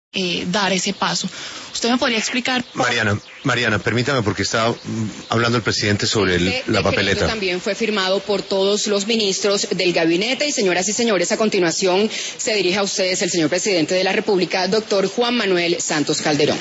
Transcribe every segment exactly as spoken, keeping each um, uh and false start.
eh, dar ese paso. ¿Usted me podría explicar? Mariana, Mariana, permítame, porque está hablando el presidente sobre el, este la papeleta. También fue firmado por todos los ministros del gabinete y, señoras y señores, a continuación se dirige a ustedes el señor presidente de la República, doctor Juan Manuel Santos Calderón.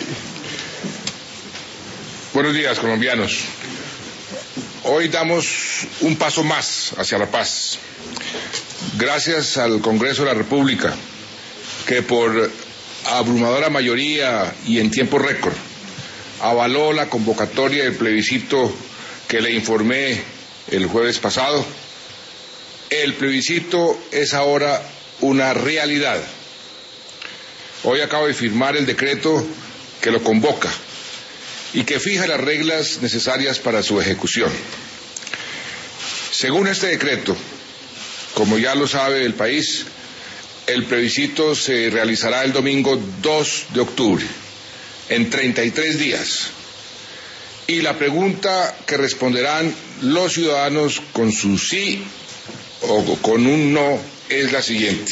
Buenos días, colombianos. Hoy damos un paso más hacia la paz. Gracias al Congreso de la República, que por abrumadora mayoría y en tiempo récord avaló la convocatoria del plebiscito que le informé el jueves pasado. El plebiscito es ahora una realidad. Hoy acabo de firmar el decreto que lo convoca y que fija las reglas necesarias para su ejecución. Según este decreto, como ya lo sabe el país, el plebiscito se realizará el domingo dos de octubre, en treinta y tres días. Y la pregunta que responderán los ciudadanos con su sí o con un no es la siguiente: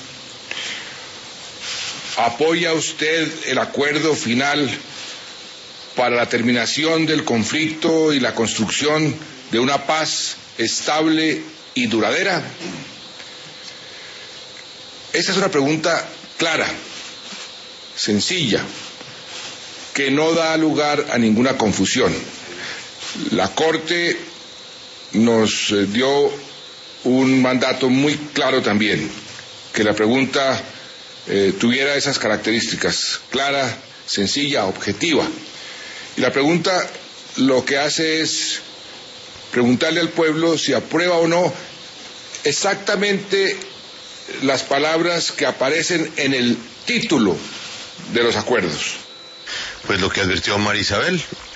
¿apoya usted el acuerdo final para la terminación del conflicto y la construcción de una paz estable y duradera? Esta es una pregunta clara, sencilla, que no da lugar a ninguna confusión. La Corte nos dio un mandato muy claro también, que la pregunta eh, tuviera esas características: clara, sencilla, objetiva. Y la pregunta lo que hace es preguntarle al pueblo si aprueba o no exactamente las palabras que aparecen en el título de los acuerdos. Pues lo que advirtió María Isabel,